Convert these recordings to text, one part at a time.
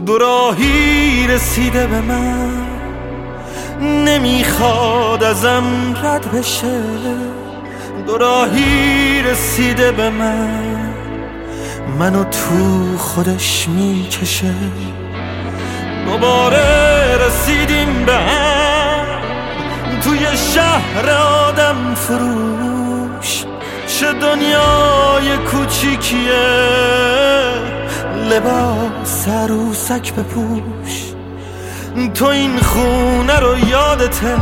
دو راهی رسیده به من، نمیخواد ازم رد بشه. دو راهی رسیده به من، منو تو خودش میکشه. دوباره رسیدیم به هم توی شهر آدم فروش. چه دنیای کوچیکیه، لباس عروسک بپوش. تو این خونه رو یادته،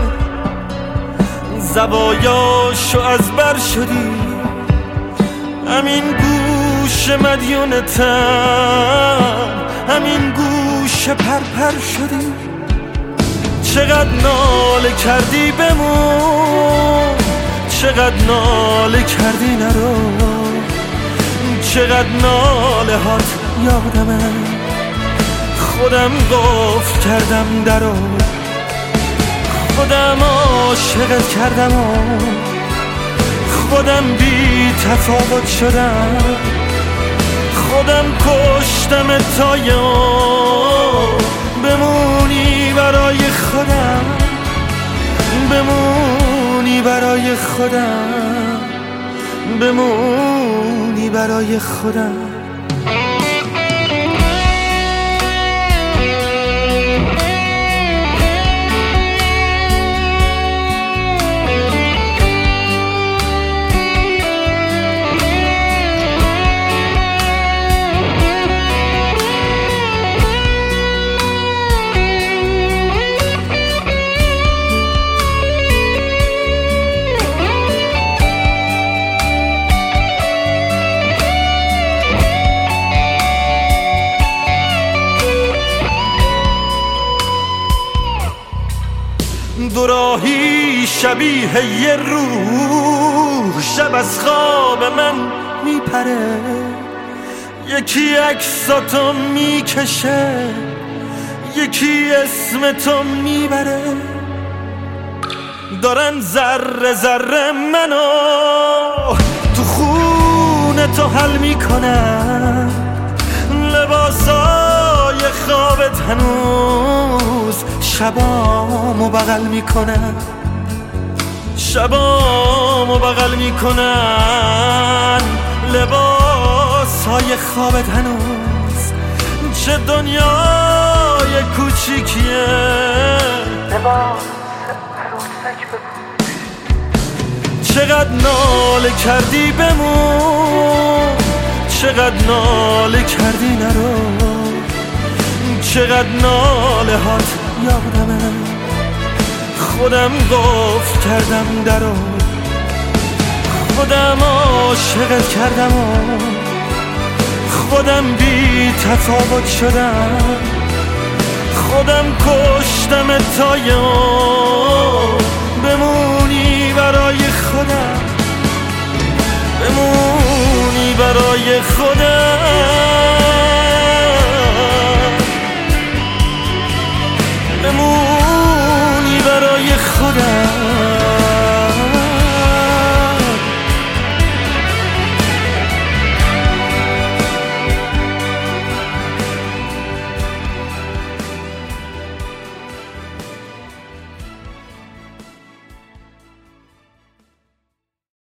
زوایاشو از بر شدی. همین گوش مدیونتم، همین گوش پرپر شدی. چقدر ناله کردی بمون، چقدر ناله کردی نرو. چقدر ناله هات یادمه، خودم قفل کردم درو. خودم عاشقت کردم و خودم بی تفاوت شدم. خودم کشتم تا بمونی برای خودم، بمونی برای خودم، بمونی برای خودم. دو راهی شبیه یه روح، شب از خواب من میپره. یکی عکساتو میکشه، یکی اسم تو میبره. دارن ذره ذره منو تو خونه تو حل میکنن. لباسای خوابت هنوز شبامو بغل میکنن، شبامو بغل میکنن. لباسای خوابت هنوز، چه دنیای کوچیکیه. لباس عروسک بپوش. چقدر ناله کردی بمون، چقدر ناله کردی نرو. چقدر ناله هات یادمه، خودم قفل کردم درو. خودم عاشقت کردم و خودم بی تفاوت شدم. خودم کشتم تا بمونی برای خودم، بمونی برای خودم.